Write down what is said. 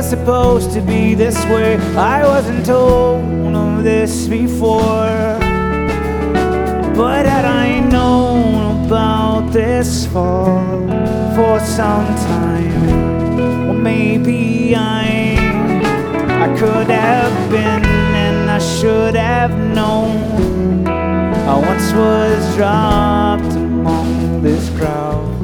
supposed to be this way. I wasn't told of this before, but had I known about this fall for some time, well, maybe I could have been, and I should have known. I once was dropped among this crowd.